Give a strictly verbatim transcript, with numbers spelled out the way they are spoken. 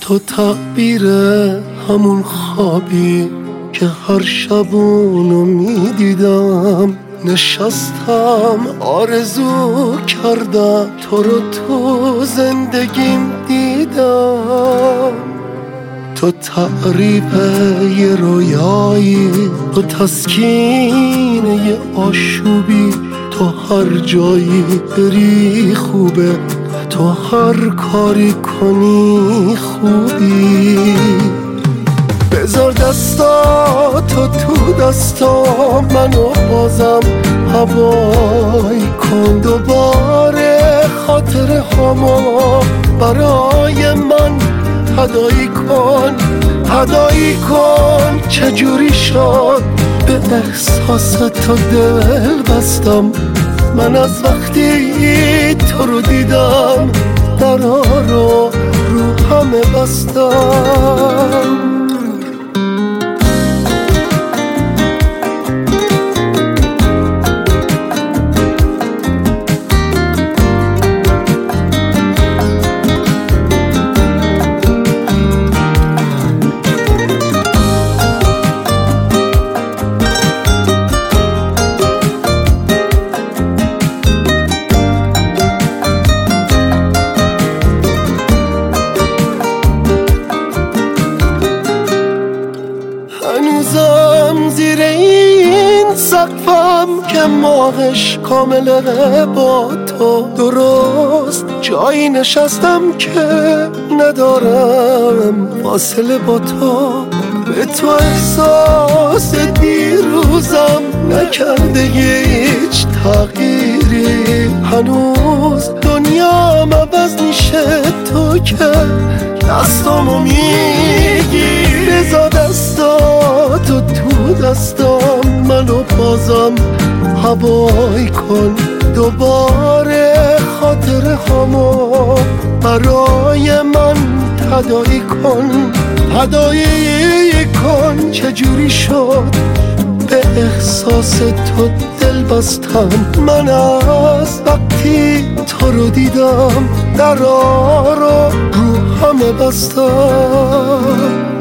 تو تعبیر همون خوابی که هر شب اونو میدیدم. نشستم آرزو کردم تو رو تو زندگیم دیدم. تو تعریف یه رویایی، تو تسکین یه آشوبی، تو هر جایی بری خوبه، تو هر کاری کنی خوبی. بذار دستا تو تو دستا منو بازم هوای کن. دوباره خاطر هما برای من هدایی کن، هدایی کن. چجوری شد به احساس تو دل بستم من از وقتی تو رو دیدم، درا رو رو همه بستم. هنوزم زیر این سقفم که ماهش کامله با تو، درست جایی نشستم که ندارم فاصله با تو. به تو احساس دیروزم نکرده هیچ تغییری، هنوز دنیام عوض میشه تو که دستامو میگی. بذار دستاتو تو دستام منو بازم هوای کن. دوباره خاطر همو برای من هدایی کن، هدایی کن. چجوری شد به احساس تو دل بستم من از وقتی تو رو دیدم، درا رو رو همه بستم.